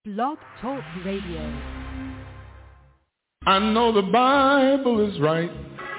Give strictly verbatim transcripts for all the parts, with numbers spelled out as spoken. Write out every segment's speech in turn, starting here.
Blog Talk Radio. I know the Bible is right.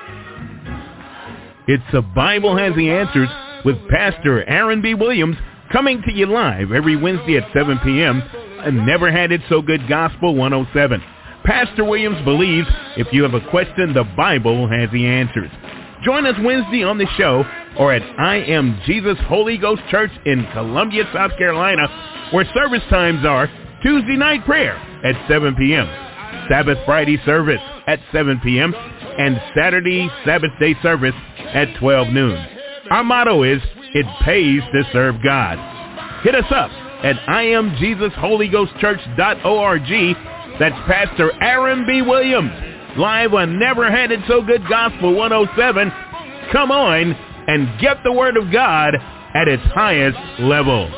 It's The Bible Has the Answers with Pastor Aaron B. Williams, coming to you live every Wednesday at seven p.m. and Never Had It So Good Gospel one oh seven. Pastor Williams believes if you have a question, the Bible has the answers. Join us Wednesday on the show or at I Am Jesus Holy Ghost Church in Columbia, South Carolina, where service times are Tuesday night prayer at seven p.m., Sabbath Friday service at seven p.m., and Saturday Sabbath day service at twelve noon. Our motto is, it pays to serve God. Hit us up at I am Jesus Holy Ghost Church dot org. That's Pastor Aaron B. Williams, live on Never Had It So Good Gospel one oh seven. Come on and get the Word of God at its highest level.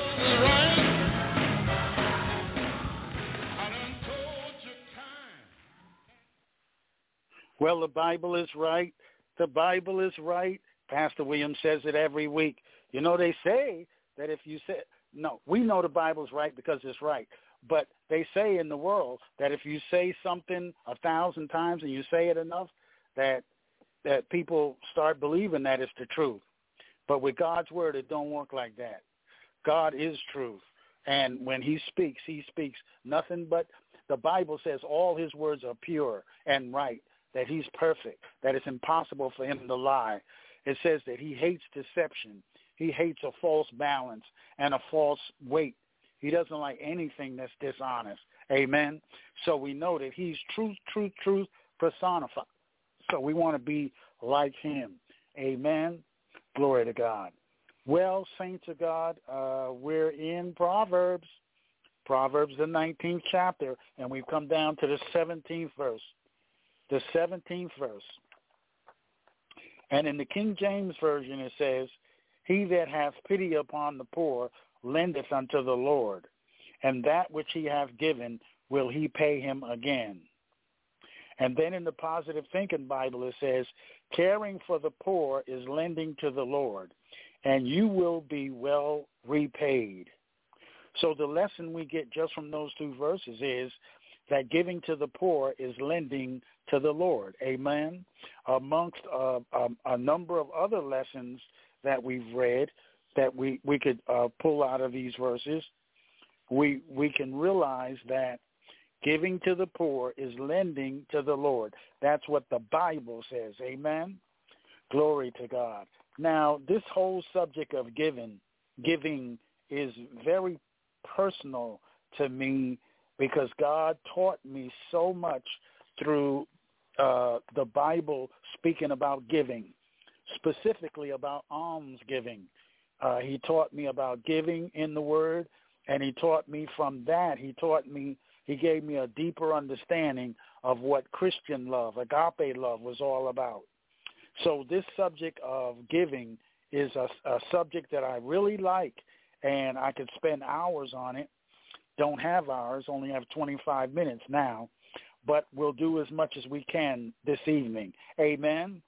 Well, the Bible is right. The Bible is right. Pastor Williams says it every week. You know, they say that if you say, no, we know the Bible's right because it's right. But they say in the world that if you say something a thousand times and you say it enough, that that people start believing that it's the truth. But with God's word, it don't work like that. God is truth. And when he speaks, he speaks nothing but, the Bible says all his words are pure and right, that he's perfect, that it's impossible for him to lie. It says that he hates deception. He hates a false balance and a false weight. He doesn't like anything that's dishonest. Amen. So we know that he's truth, truth, truth personified. So we want to be like him. Amen. Glory to God. Well, saints of God, uh, we're in Proverbs. Proverbs, the nineteenth chapter, and we've come down to the seventeenth verse. The seventeenth verse. And in the King James Version it says, he that hath pity upon the poor lendeth unto the Lord, and that which he hath given will he pay him again. And then in the Positive Thinking Bible it says, caring for the poor is lending to the Lord, and you will be well repaid. So the lesson we get just from those two verses is that giving to the poor is lending to the Lord. Amen. Amongst uh, um, a number of other lessons that we've read that we, we could uh, pull out of these verses, we we can realize that giving to the poor is lending to the Lord. That's what the Bible says. Amen. Glory to God. Now, this whole subject of giving, giving is very personal to me because God taught me so much through uh, the Bible speaking about giving, specifically about almsgiving. Uh, he taught me about giving in the Word, and he taught me from that. He taught me, he gave me a deeper understanding of what Christian love, agape love, was all about. So this subject of giving is a, a subject that I really like, and I could spend hours on it. Don't have hours, only have twenty-five minutes now, but we'll do as much as we can this evening. Amen.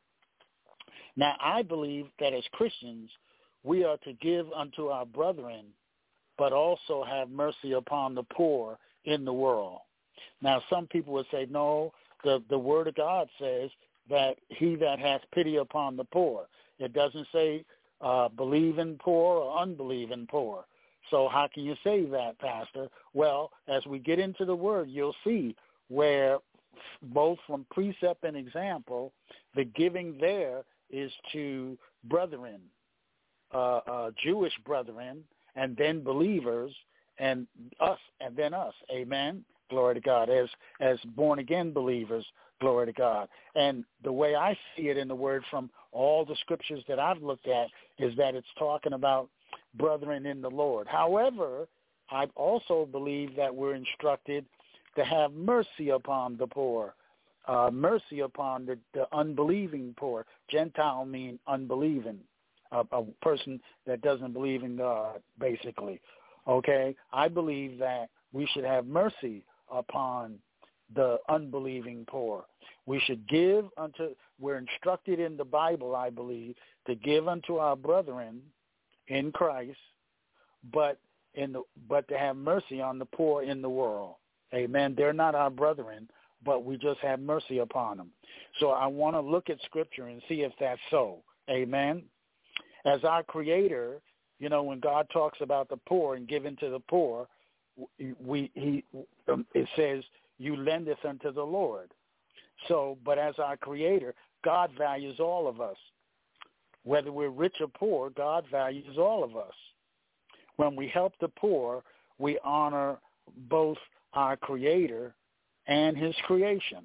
Now, I believe that as Christians, we are to give unto our brethren, but also have mercy upon the poor in the world. Now, some people would say, no, the, the Word of God says that he that hath pity upon the poor. It doesn't say uh, believe in poor or unbelieve in poor. So how can you say that, Pastor? Well, as we get into the Word, you'll see where both from precept and example, the giving there is to brethren, uh, uh, Jewish brethren, and then believers, and us, and then us. Amen. Glory to God. As as born-again believers, glory to God. And the way I see it in the Word from all the scriptures that I've looked at is that it's talking about brethren in the Lord. However, I also believe that we're instructed to have mercy upon the poor, uh, mercy upon the, the unbelieving poor. Gentile mean unbelieving, a, a person that doesn't believe in God, basically. Okay? I believe that we should have mercy upon the unbelieving poor. We should give unto, we're instructed in the Bible, I believe, to give unto our brethren in Christ, but in the, but to have mercy on the poor in the world. Amen. They're not our brethren, but we just have mercy upon them. So I want to look at Scripture and see if that's so. Amen. As our Creator, you know, when God talks about the poor and giving to the poor, we he um, it says, "You lendeth unto the Lord." So, but as our Creator, God values all of us. Whether we're rich or poor, God values all of us. When we help the poor, we honor both our Creator and his creation.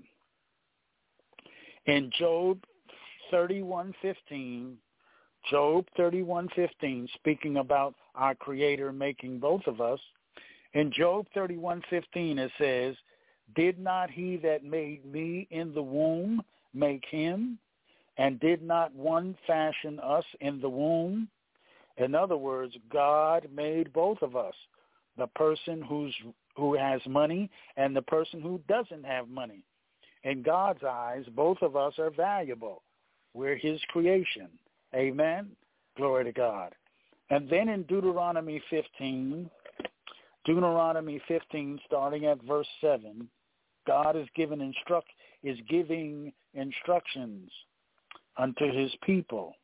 In Job thirty-one fifteen, Job thirty-one fifteen, speaking about our Creator making both of us, in Job thirty-one fifteen it says, "Did not he that made me in the womb make him? And did not one fashion us in the womb?" In other words, God made both of us, the person who's who has money and the person who doesn't have money. In God's eyes, both of us are valuable. We're his creation. Amen? Glory to God. And then in Deuteronomy fifteen, Deuteronomy fifteen, starting at verse seven, God is giving instruct is giving instructions unto his people.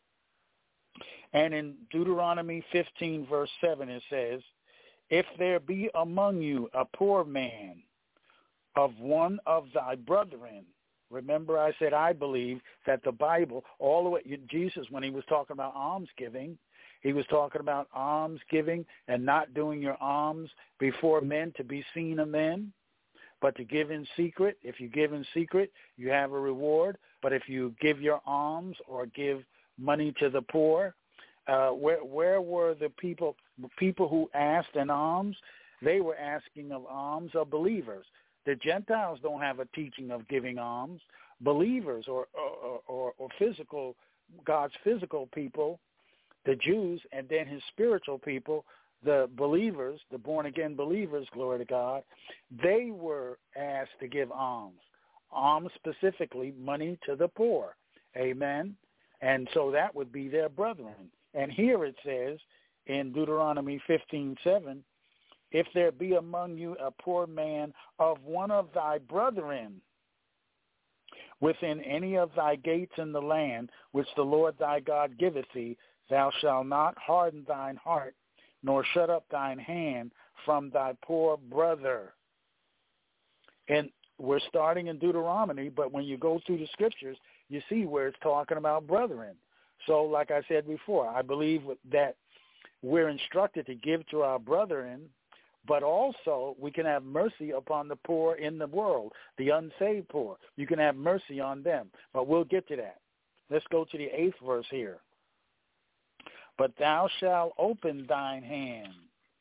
And in Deuteronomy fifteen, verse seven, it says, "If there be among you a poor man of one of thy brethren," remember I said I believe that the Bible, all the way, Jesus, when he was talking about almsgiving, he was talking about almsgiving and not doing your alms before men to be seen of men, but to give in secret. If you give in secret, you have a reward. But if you give your alms or give money to the poor, uh, where where were the people people who asked in alms? They were asking of alms of believers. The Gentiles don't have a teaching of giving alms. Believers or or, or, or physical, God's physical people, the Jews, and then his spiritual people, the believers, the born-again believers, glory to God, they were asked to give alms. Alms specifically, money to the poor. Amen? And so that would be their brethren. And here it says in Deuteronomy fifteen seven, "If there be among you a poor man of one of thy brethren within any of thy gates in the land which the Lord thy God giveth thee, thou shalt not harden thine heart, nor shut up thine hand from thy poor brother." And we're starting in Deuteronomy, but when you go through the scriptures, you see where it's talking about brethren. So like I said before, I believe that we're instructed to give to our brethren, but also we can have mercy upon the poor in the world, the unsaved poor. You can have mercy on them, but we'll get to that. Let's go to the eighth verse here. "But thou shalt open thine hand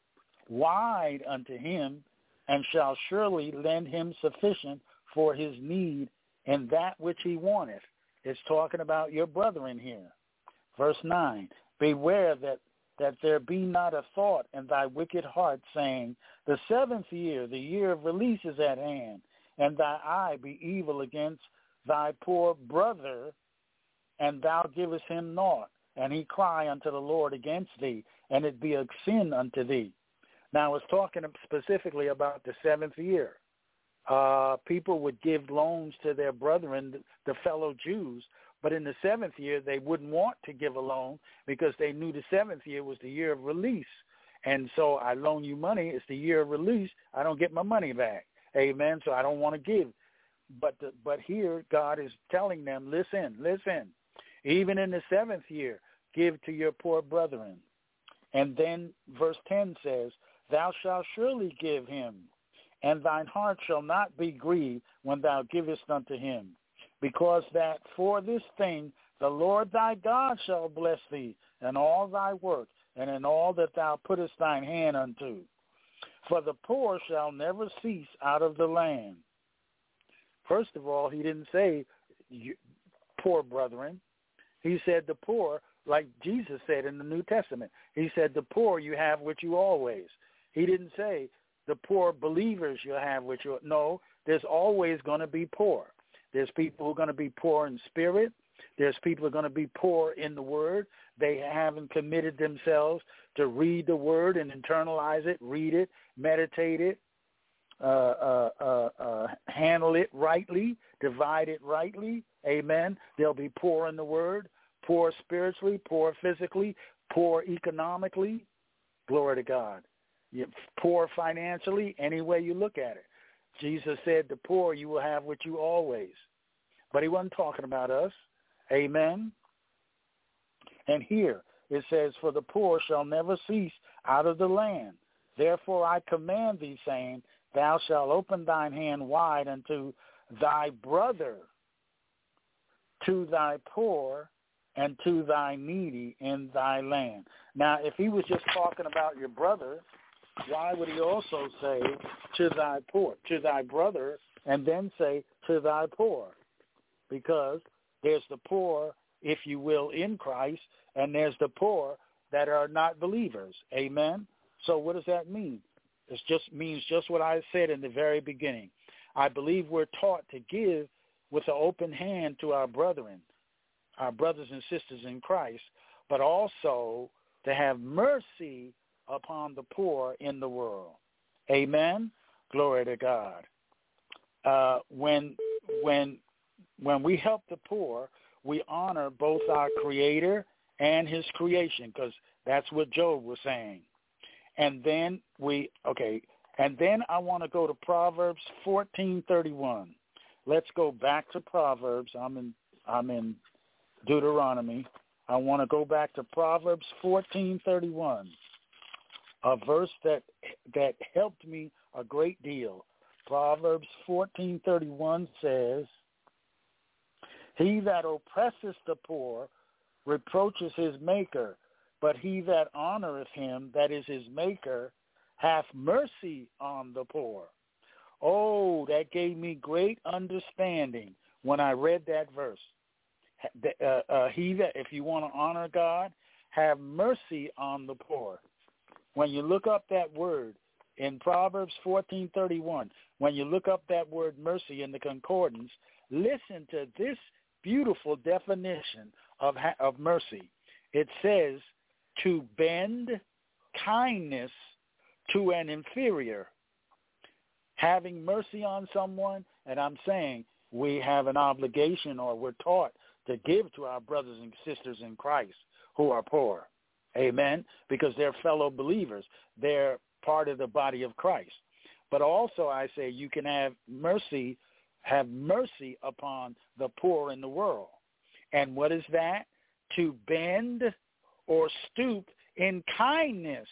wide unto him, and shalt surely lend him sufficient for his need in that which he wanteth." It's talking about your brethren here. Verse nine, "Beware that, that there be not a thought in thy wicked heart, saying, the seventh year, the year of release is at hand, and thy eye be evil against thy poor brother, and thou givest him naught, and he cry unto the Lord against thee, and it be a sin unto thee." Now it's talking specifically about the seventh year. Uh, people would give loans to their brethren, the fellow Jews, but in the seventh year they wouldn't want to give a loan because they knew the seventh year was the year of release. And so I loan you money, it's the year of release, I don't get my money back. Amen. So I don't want to give. But the, but here God is telling them, listen, listen, even in the seventh year, give to your poor brethren. And then verse ten says, "Thou shalt surely give him, and thine heart shall not be grieved when thou givest unto him, because that for this thing the Lord thy God shall bless thee in all thy work, and in all that thou puttest thine hand unto. For the poor shall never cease out of the land." First of all, he didn't say poor brethren. He said the poor, like Jesus said in the New Testament. He said the poor you have with you always. He didn't say the poor believers you have with you. No, there's always going to be poor. There's people who are going to be poor in spirit. There's people who are going to be poor in the Word. They haven't committed themselves to read the Word and internalize it, read it, meditate it, uh, uh, uh, uh, handle it rightly, divide it rightly. Amen. They'll be poor in the Word, poor spiritually, poor physically, poor economically. Glory to God. You're poor financially, any way you look at it. Jesus said, the poor you will have with you always. But he wasn't talking about us. Amen. And here it says, for the poor shall never cease out of the land. Therefore I command thee, saying, thou shalt open thine hand wide unto thy brother, to thy poor, and to thy needy in thy land. Now, if he was just talking about your brother, why would he also say to thy poor, to thy brother, and then say to thy poor? Because there's the poor, if you will, in Christ, and there's the poor that are not believers. Amen? So what does that mean? It just means just what I said in the very beginning. I believe we're taught to give with an open hand to our brethren, our brothers and sisters in Christ, but also to have mercy upon the poor in the world. Amen? Glory to God. Uh, when when when we help the poor, we honor both our Creator and his creation, because that's what Job was saying. And then we, okay, and then I want to go to Proverbs fourteen thirty-one. Let's go back to Proverbs. I'm in, I'm in Deuteronomy. I want to go back to Proverbs fourteen thirty-one, a verse that that helped me a great deal. Proverbs fourteen thirty-one says, he that oppresseth the poor reproaches his maker, but he that honoreth him that is his maker hath mercy on the poor. Oh, that gave me great understanding when I read that verse. Uh, uh, he that, if you want to honor God, have mercy on the poor. When you look up that word in Proverbs fourteen thirty-one, when you look up that word mercy in the concordance, listen to this beautiful definition of of mercy. It says to bend kindness to an inferior, having mercy on someone, and I'm saying we have an obligation, or we're taught to give to our brothers and sisters in Christ who are poor. Amen? Because they're fellow believers. They're part of the body of Christ. But also I say you can have mercy, have mercy upon the poor in the world. And what is that? To bend or stoop in kindness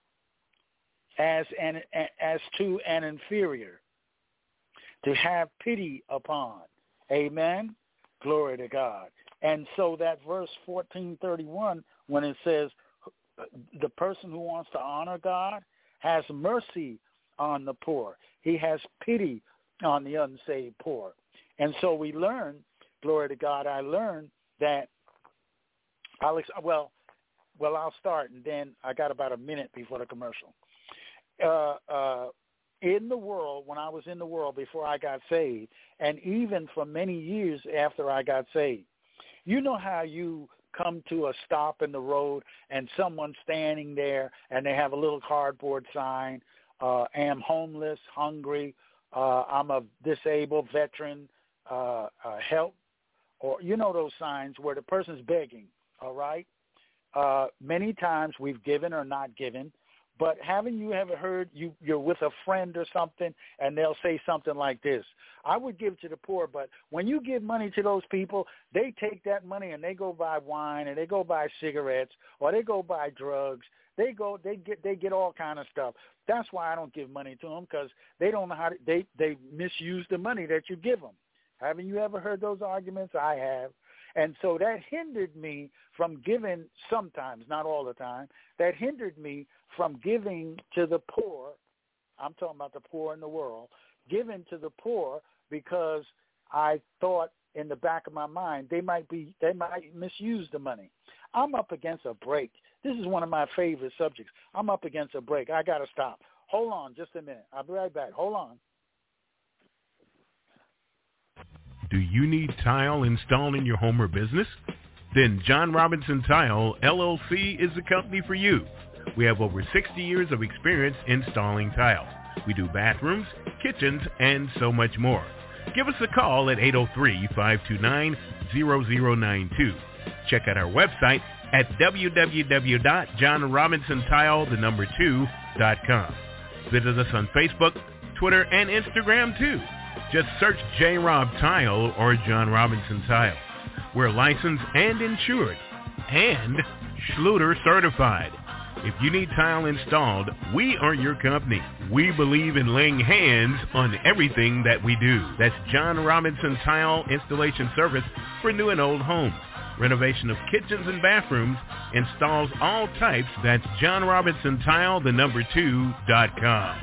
as an as to an inferior, to have pity upon. Amen? Glory to God. And so that verse fourteen thirty-one, when it says the person who wants to honor God has mercy on the poor. He has pity on the unsaved poor. And so we learn, glory to God, I learned that, Alex, well, well, I'll start, and then I got about a minute before the commercial. Uh, uh, in the world, when I was in the world before I got saved, and even for many years after I got saved, you know how you come to a stop in the road and someone's standing there and they have a little cardboard sign, uh, am homeless, hungry, uh, I'm a disabled veteran, uh, uh, help, or you know those signs where the person's begging, all right? Uh, many times we've given or not given, but haven't you ever heard you, you're with a friend or something and they'll say something like this, I would give to the poor, but when you give money to those people, they take that money and they go buy wine and they go buy cigarettes or they go buy drugs. They go, they get, they get all kind of stuff. That's why I don't give money to them, because they don't know how to, they, they misuse the money that you give them. Haven't you ever heard those arguments? I have. And so that hindered me from giving sometimes, not all the time, that hindered me from giving to the poor. I'm talking about the poor in the world, giving to the poor, because I thought in the back of my mind they might be, they might misuse the money. I'm up against a break. This is one of my favorite subjects. I'm up against a break. I got to stop. Hold on just a minute. I'll be right back. Hold on. Do you need tile installed in your home or business? Then John Robinson Tile, L L C is the company for you. We have over sixty years of experience installing tile. We do bathrooms, kitchens, and so much more. Give us a call at eight oh three, five two nine, zero zero nine two. Check out our website at w w w dot john robinson tile the number two dot com. Visit us on Facebook, Twitter, and Instagram too. Just search J. Rob Tile or John Robinson Tile. We're licensed and insured and Schluter certified. If you need tile installed, we are your company. We believe in laying hands on everything that we do. That's John Robinson Tile Installation Service for new and old homes. Renovation of kitchens and bathrooms, installs all types. That's John Robinson Tile, the number two dot com.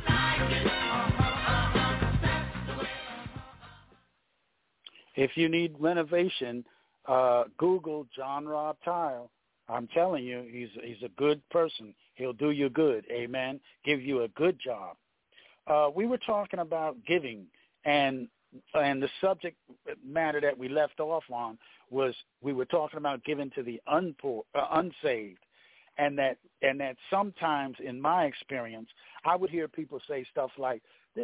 If you need renovation, uh, Google John Rob Tile. I'm telling you, he's he's a good person. He'll do you good, amen, give you a good job. Uh, we were talking about giving, and and the subject matter that we left off on was we were talking about giving to the unpoor, uh, unsaved, and that and that sometimes, in my experience, I would hear people say stuff like,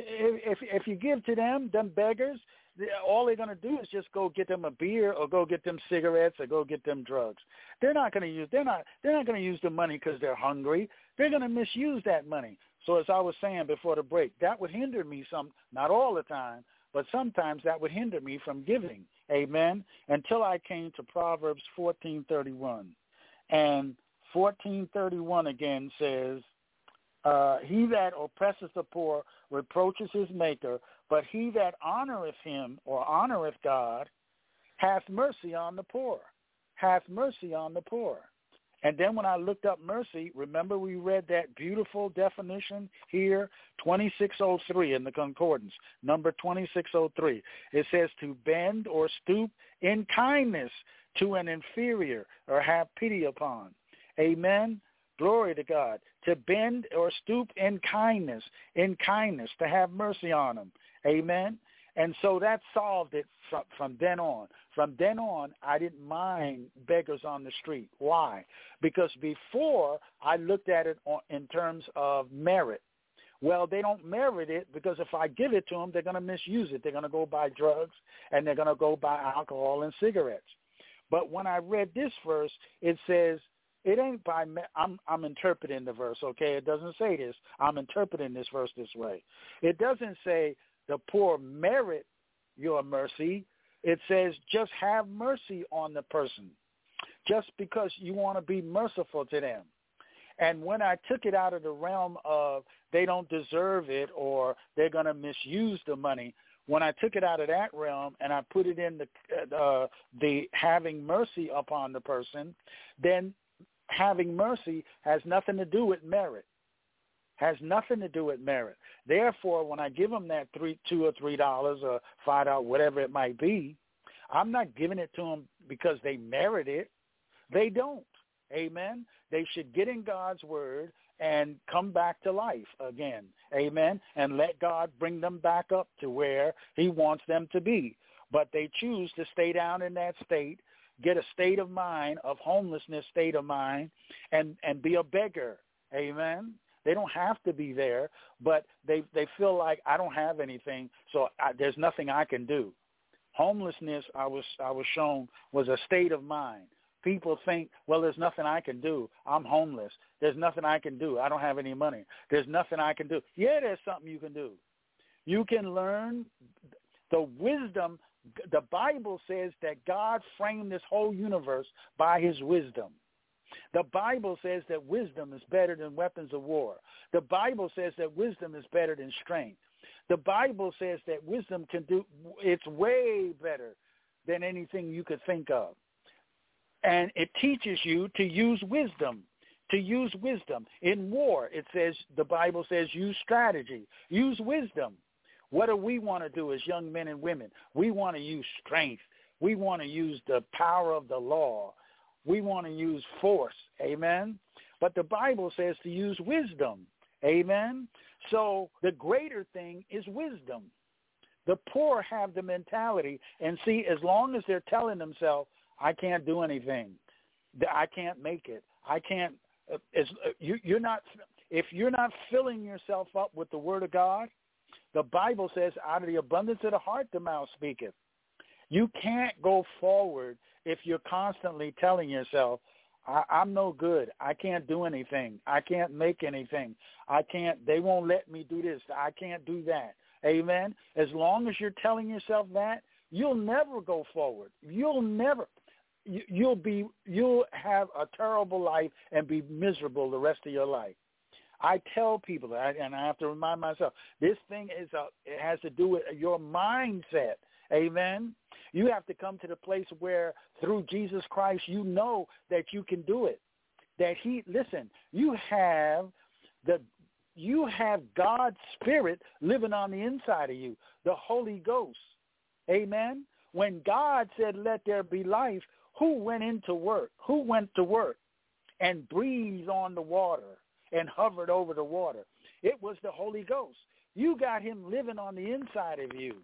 if if you give to them, them beggars, all they're going to do is just go get them a beer or go get them cigarettes or go get them drugs. They're not going to use they're not they're not going to use the money because they're hungry. They're going to misuse that money. So as I was saying before the break, that would hinder me some, not all the time, but sometimes that would hinder me from giving. Amen. Until I came to Proverbs fourteen thirty-one, and fourteen thirty-one again says, uh, "He that oppresseth the poor reproaches his maker, but he that honoreth him or honoreth God hath mercy on the poor, hath mercy on the poor." And then when I looked up mercy, remember we read that beautiful definition here, twenty-six oh three in the concordance, number twenty-six oh three. It says to bend or stoop in kindness to an inferior or have pity upon. Amen. Glory to God. To bend or stoop in kindness, in kindness, to have mercy on them. Amen. And so that solved it from, from then on. From then on, I didn't mind beggars on the street. Why? Because before, I looked at it on, in terms of merit. Well, they don't merit it because if I give it to them, they're going to misuse it. They're going to go buy drugs and they're going to go buy alcohol and cigarettes. But when I read this verse, it says, it ain't by, I'm, I'm interpreting the verse, okay? It doesn't say this. I'm interpreting this verse this way. It doesn't say the poor merit your mercy. It says just have mercy on the person just because you want to be merciful to them. And when I took it out of the realm of they don't deserve it or they're going to misuse the money, when I took it out of that realm and I put it in the uh, the having mercy upon the person, then having mercy has nothing to do with merit. Has nothing to do with merit. Therefore, when I give them that three, two or three dollars or five dollars, whatever it might be, I'm not giving it to them because they merit it. They don't. Amen. They should get in God's word and come back to life again. Amen. And let God bring them back up to where he wants them to be. But they choose to stay down in that state, get a state of mind of homelessness, state of mind, and, and be a beggar. Amen. They don't have to be there, but they they feel like I don't have anything, so I, there's nothing I can do. Homelessness, I was I was shown, was a state of mind. People think, well, there's nothing I can do. I'm homeless. There's nothing I can do. I don't have any money. There's nothing I can do. Yeah, there's something you can do. You can learn the wisdom. The Bible says that God framed this whole universe by his wisdom. The Bible says that wisdom is better than weapons of war. The Bible says that wisdom is better than strength. The Bible says that wisdom can do, it's way better than anything you could think of. And it teaches you to use wisdom, to use wisdom. In war, it says, the Bible says, use strategy, use wisdom. What do we want to do as young men and women? We want to use strength. We want to use the power of the law. We want to use force, amen? But the Bible says to use wisdom, amen? So the greater thing is wisdom. The poor have the mentality, and see, as long as they're telling themselves, I can't do anything, I can't make it, I can't, as, you, you're not, if you're not filling yourself up with the Word of God, the Bible says, out of the abundance of the heart, the mouth speaketh. You can't go forward if you're constantly telling yourself, I, I'm no good. I can't do anything. I can't make anything. I can't, they won't let me do this. I can't do that. Amen. As long as you're telling yourself that, you'll never go forward. You'll never, you, you'll be, you'll have a terrible life and be miserable the rest of your life. I tell people that, and I have to remind myself, this thing is a, it has to do with your mindset. Amen. You have to come to the place where through Jesus Christ, you know that you can do it. That he, listen, you have the, you have God's Spirit living on the inside of you, the Holy Ghost. Amen. When God said, let there be life, who went into work? Who went to work and breathed on the water and hovered over the water? It was the Holy Ghost. You got him living on the inside of you.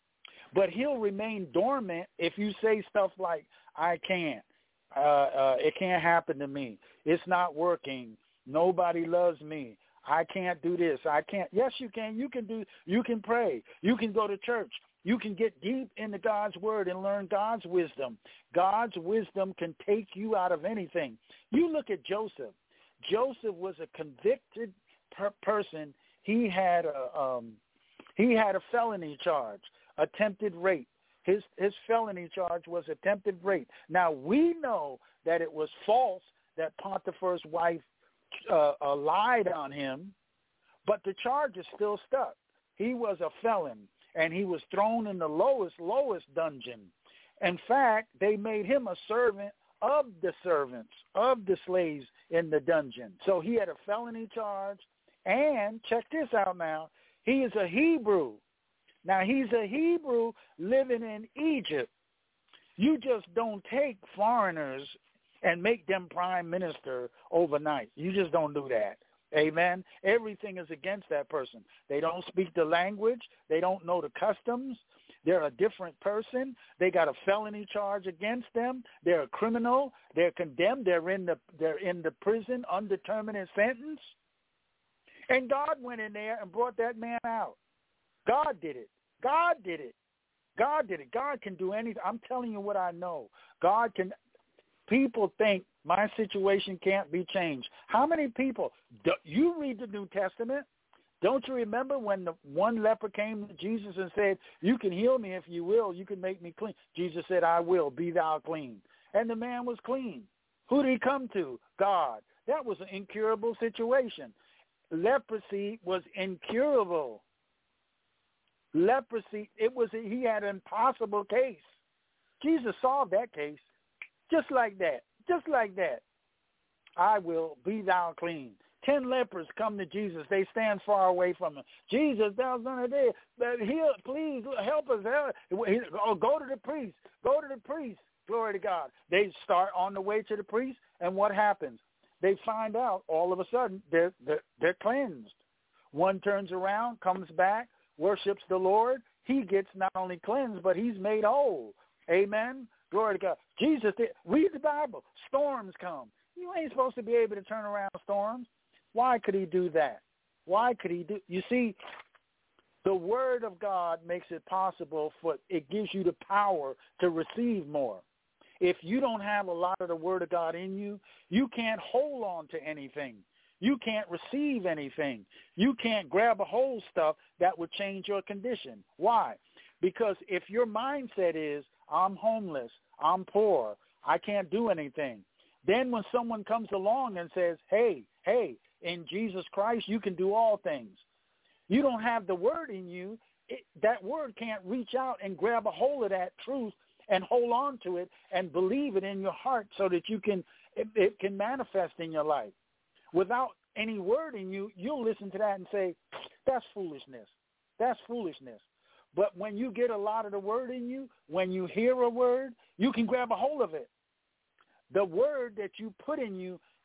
But he'll remain dormant if you say stuff like, I can't. Uh, uh, it can't happen to me. It's not working. Nobody loves me. I can't do this. I can't. Yes, you can. You can do. You can pray. You can go to church. You can get deep into God's word and learn God's wisdom. God's wisdom can take you out of anything. You look at Joseph. Joseph was a convicted per- person. He had a um, he had a felony charge, attempted rape. His his felony charge was attempted rape. Now we know that it was false that Potiphar's wife uh, uh, lied on him, but the charge is still stuck. He was a felon, and he was thrown in the lowest lowest dungeon. In fact, they made him a servant of the servants, of the slaves in the dungeon. So he had a felony charge, and check this out now, he is a Hebrew. Now, he's a Hebrew living in Egypt. You just don't take foreigners and make them prime minister overnight. You just don't do that. Amen? Everything is against that person. They don't speak the language. They don't know the customs. They're a different person. They got a felony charge against them. They're a criminal. They're condemned. They're in the they're in the prison, undetermined sentence. And God went in there and brought that man out. God did it. God did it. God did it. God can do anything. I'm telling you what I know. God can. People think my situation can't be changed. How many people? Do, you read the New Testament. Don't you remember when the one leper came to Jesus and said, you can heal me if you will. You can make me clean. Jesus said, I will. Be thou clean. And the man was clean. Who did he come to? God. That was an incurable situation. Leprosy was incurable. Leprosy, it was, he had an impossible case. Jesus solved that case just like that, just like that. I will, be thou clean. Ten lepers come to Jesus. They stand far away from him. Jesus, thou son of David, heal, please help us. Oh, go to the priest. Go to the priest. Glory to God. They start on the way to the priest, and what happens? They find out all of a sudden they're, they're, they're cleansed. One turns around, comes back, worships the Lord. He gets not only cleansed, but he's made whole. Amen. Glory to God. Jesus did. Read the Bible. Storms come. You ain't supposed to be able to turn around storms. Why could he do that? Why could he do? You see, the Word of God makes it possible for, it gives you the power to receive more. If you don't have a lot of the Word of God in you, you can't hold on to anything. You can't receive anything. You can't grab a hold of stuff that would change your condition. Why? Because if your mindset is, I'm homeless, I'm poor, I can't do anything, then when someone comes along and says, hey, hey, in Jesus Christ, you can do all things, you don't have the Word in you, it, that Word can't reach out and grab a hold of that truth and hold on to it and believe it in your heart so that you can, it, it can manifest in your life. Without any Word in you, you'll listen to that and say, that's foolishness. That's foolishness. But when you get a lot of the Word in you, when you hear a word, you can grab a hold of it. The Word that you put in you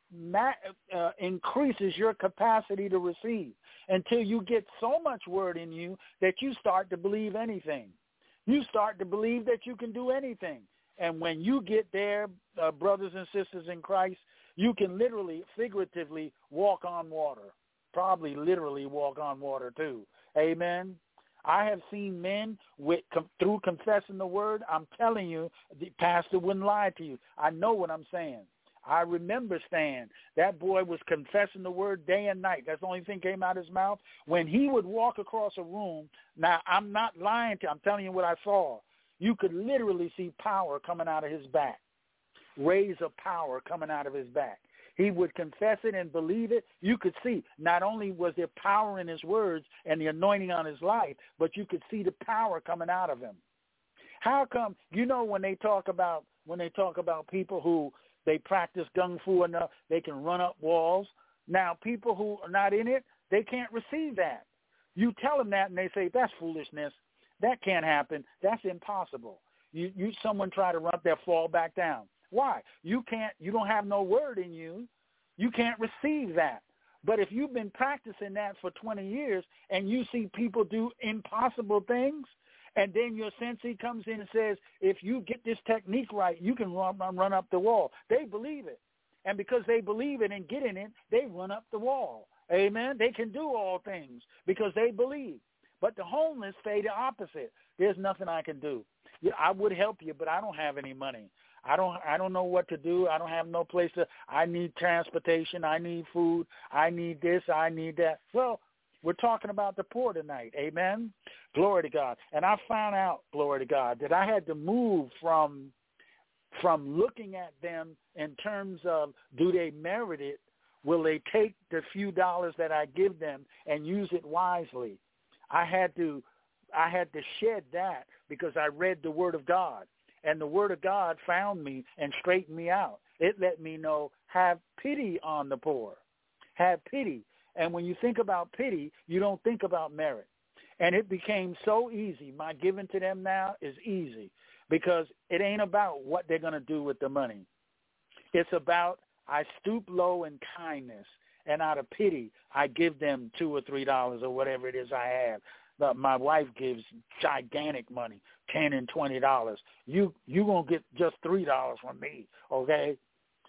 ma- uh, increases your capacity to receive until you get so much word in you that you start to believe anything. You start to believe that you can do anything. And when you get there, uh, brothers and sisters in Christ, you can literally, figuratively walk on water. Probably literally walk on water too. Amen. I have seen men with com- through confessing the word. I'm telling you, the pastor wouldn't lie to you. I know what I'm saying. I remember Stan. That boy was confessing the word day and night. That's the only thing came out of his mouth. When he would walk across a room, now I'm not lying to you. I'm telling you what I saw. You could literally see power coming out of his back, rays of power coming out of his back. He would confess it and believe it. You could see not only was there power in his words and the anointing on his life, but you could see the power coming out of him. How come, you know, when they talk about when they talk about people who they practice gung fu enough, they can run up walls. Now, people who are not in it, they can't receive that. You tell them that and they say, that's foolishness. That can't happen. That's impossible. You, you, someone try to run up there, fall back down. Why? You can't, you don't have no word in you. You can't receive that. But if you've been practicing that for twenty years and you see people do impossible things, and then your sensei comes in and says, if you get this technique right, you can run, run up the wall. They believe it. And because they believe it and get in it, they run up the wall. Amen? They can do all things because they believe. But the homeless say the opposite. There's nothing I can do. I would help you, but I don't have any money. I don't I don't know what to do. I don't have no place to, I need transportation. I need food. I need this. I need that. Well, we're talking about the poor tonight. Amen. Glory to God. And I found out, glory to God, that I had to move from from looking at them in terms of do they merit it? Will they take the few dollars that I give them and use it wisely? I had to I had to shed that because I read the Word of God. And the Word of God found me and straightened me out. It let me know, have pity on the poor. Have pity. And when you think about pity, you don't think about merit. And it became so easy. My giving to them now is easy because it ain't about what they're going to do with the money. It's about I stoop low in kindness, and out of pity, I give them two or three dollars or whatever it is I have. But my wife gives gigantic money, ten and twenty dollars. You you gonna get just three dollars from me, okay?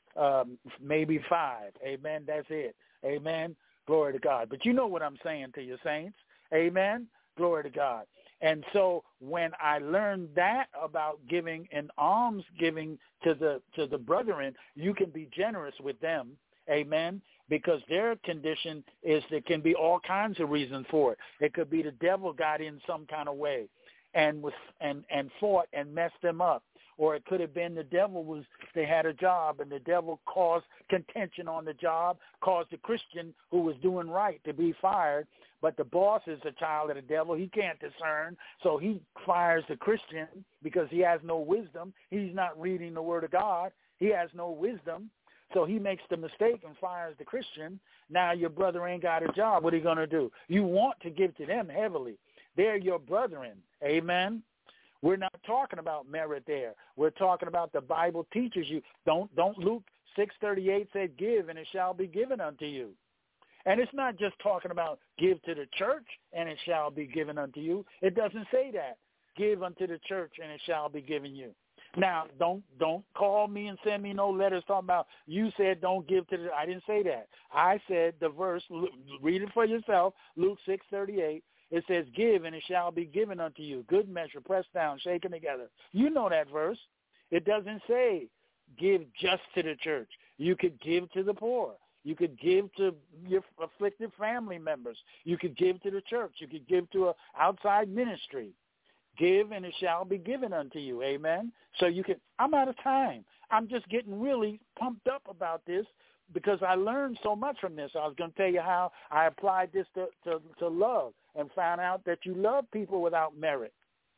Um, maybe five. Amen. That's it. Amen. Glory to God. But you know what I'm saying to you, saints. Amen. Glory to God. And so when I learned that about giving and alms giving to the to the brethren, you can be generous with them. Amen. Because their condition is there can be all kinds of reasons for it. It could be the devil got in some kind of way and was and, and fought and messed them up. Or it could have been the devil was they had a job and the devil caused contention on the job, caused the Christian who was doing right to be fired. But the boss is a child of the devil. He can't discern, so he fires the Christian because he has no wisdom. He's not reading the Word of God. He has no wisdom. So he makes the mistake and fires the Christian. Now your brother ain't got a job. What are you going to do? You want to give to them heavily. They're your brethren. Amen. We're not talking about merit there. We're talking about the Bible teaches you. Don't don't Luke six thirty-eight said, give and it shall be given unto you. And it's not just talking about give to the church and it shall be given unto you. It doesn't say that. Give unto the church and it shall be given you. Now, don't don't call me and send me no letters talking about you said don't give to the – I didn't say that. I said the verse, read it for yourself, Luke six thirty-eight. It says, give and it shall be given unto you. Good measure, pressed down, shaken together. You know that verse. It doesn't say give just to the church. You could give to the poor. You could give to your afflicted family members. You could give to the church. You could give to an outside ministry. Give and it shall be given unto you. Amen. So you can, I'm out of time. I'm just getting really pumped up about this because I learned so much from this. I was going to tell you how I applied this to, to, to love and found out that you love people without merit,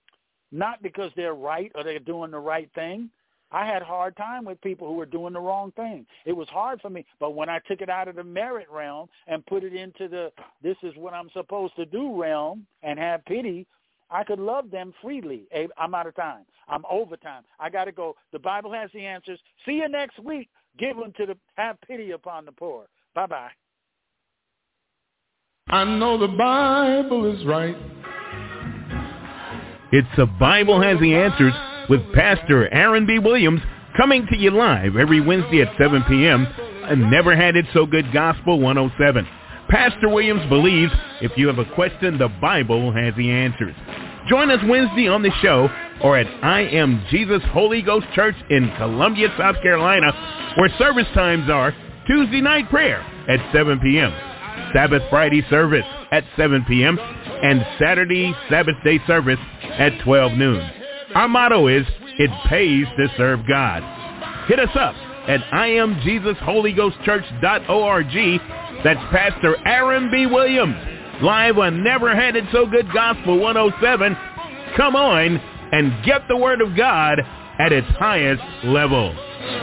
not because they're right or they're doing the right thing. I had a hard time with people who were doing the wrong thing. It was hard for me. But when I took it out of the merit realm and put it into the this is what I'm supposed to do realm and have pity, I could love them freely. I'm out of time. I'm over time. I got to go. The Bible has the answers. See you next week. Give unto the, have pity upon the poor. Bye-bye. I know the Bible is right. It's The Bible Has the Answers with Pastor Aaron B. Williams, coming to you live every Wednesday at seven p.m. on Never Had It So Good Gospel one oh seven. Pastor Williams believes if you have a question, the Bible has the answers. Join us Wednesday on the show or at I Am Jesus Holy Ghost Church in Columbia, South Carolina, where service times are Tuesday night prayer at seven p.m., Sabbath Friday service at seven p.m., and Saturday Sabbath day service at twelve noon. Our motto is, it pays to serve God. Hit us up at I am Jesus Holy Ghost Church dot org. That's Pastor Aaron B. Williams, live on Never Had It So Good Gospel one oh seven. Come on and get the Word of God at its highest level.